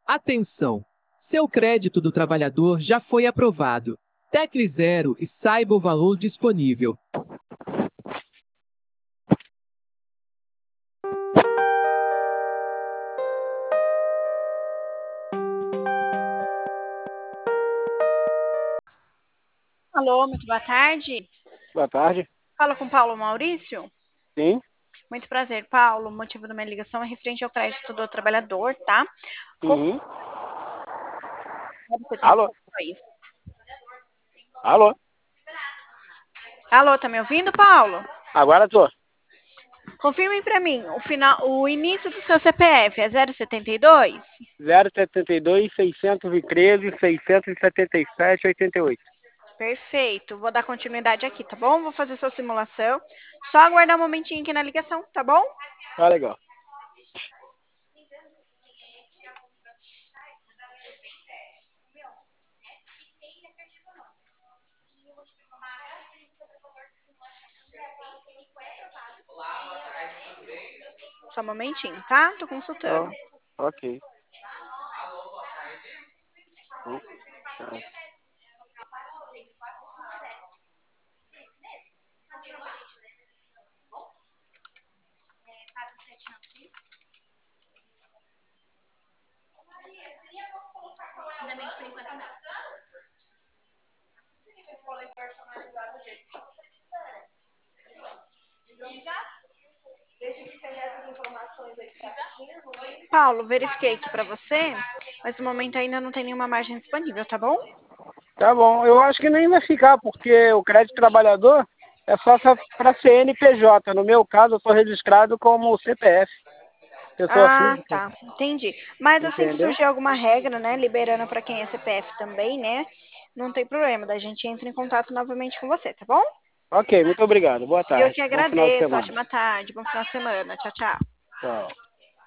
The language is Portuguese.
Atenção! Seu crédito do trabalhador já foi aprovado. Tecle 0 e saiba o valor disponível. Alô, muito boa tarde. Boa tarde. Falo com Paulo Maurício. Sim, Muito prazer, Paulo. O motivo da minha ligação é referente ao crédito do trabalhador, tá? sim. Você tem Alô? isso. Alô? Alô, tá me ouvindo, Paulo? Agora tô. Confirme para mim, o início do seu CPF é 072? 072, 613, 677, 88. Perfeito. Vou dar continuidade aqui, tá bom? Vou fazer sua simulação. Só aguardar um momentinho aqui na ligação, tá bom? Tá legal. Só um momentinho, tá? Tô consultando. Ok. Tá. Paulo, verifiquei aqui para você, mas no momento ainda não tem nenhuma margem disponível, tá bom? Tá bom. Eu acho que nem vai ficar, porque o crédito trabalhador é só para CNPJ. No meu caso, eu estou registrado como CPF, pessoa Ah, física. tá, entendi. Mas assim que Entendeu? surgir alguma regra, né, liberando para quem é CPF também, né, não tem problema, daí a gente entra em contato novamente com você, tá bom? Ok, muito obrigado. Boa Eu que tarde. Bom final de agradeço, semana. ótima tarde, bom final de semana, tchau, tchau. Tchau.